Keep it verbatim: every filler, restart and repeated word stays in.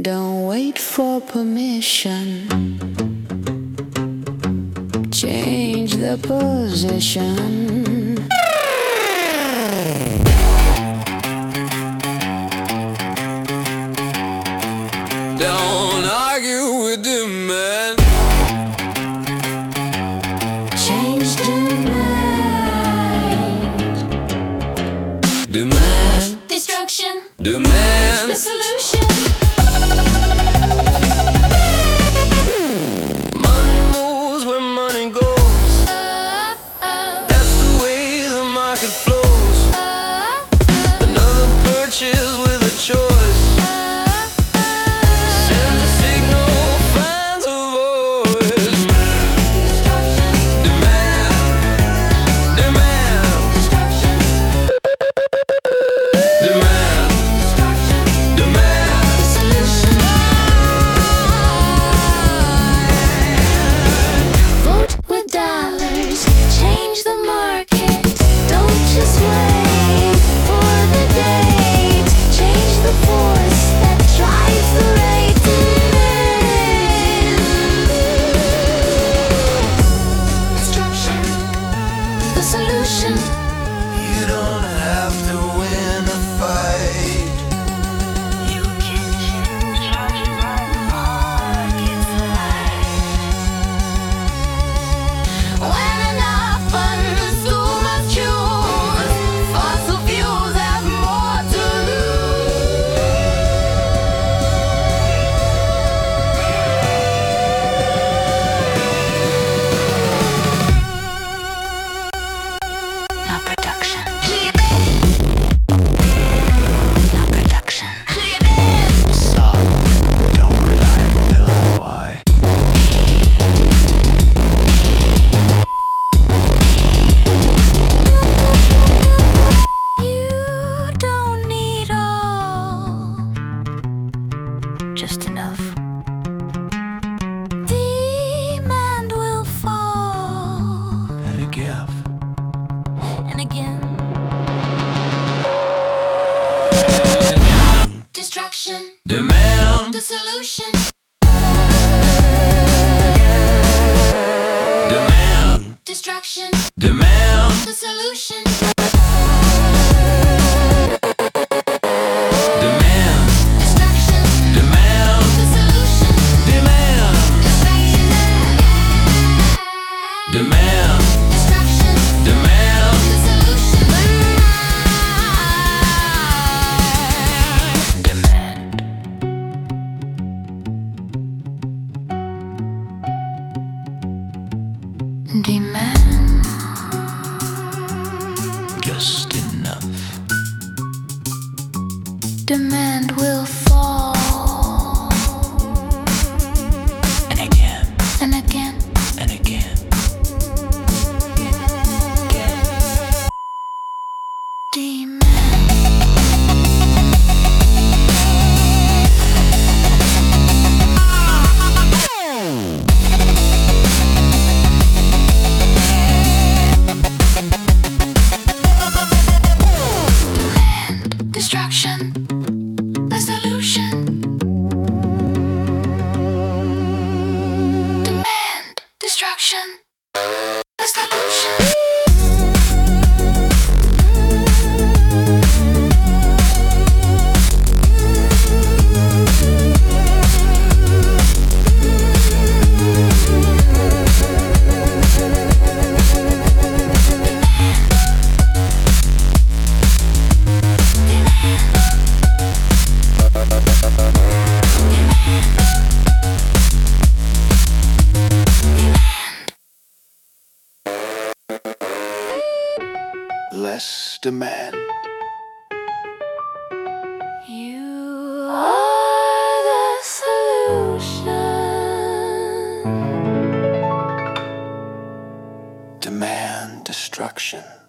Don't wait for permission. Change the position. Don't argue with the man. Change demand. Demand. Destruction. Demand. The solution. Money moves where money goes. That's the way the market flows. Another purchase with a choice. Send a signal, finds a voice. Demand. Demand. Demand. Demand. Vote with dollars. Change the market. Don't just wait for the date. Change the force that drives the rate. Destruction. The solution. You don't have to win a fight. You can change the market's life. When enough funds too much choose, fossil fuels have more to lose. Not production. Not production. Don't rely on the why. You don't need all, just enough. Demand will fall, And a gift. and again. Destruction, Demand. the solution. Demand. Destruction, Demand. the solution. Demand. Destruction, Demand. the solution. Demand. Demand. Destruction, Demand. the solution. Demand. Demand. Just enough. Demand will fall, And again. and again. And again. Demand. Destruction, the solution. Demand, destruction, the solution. Less demand. You are the solution. Demand destruction.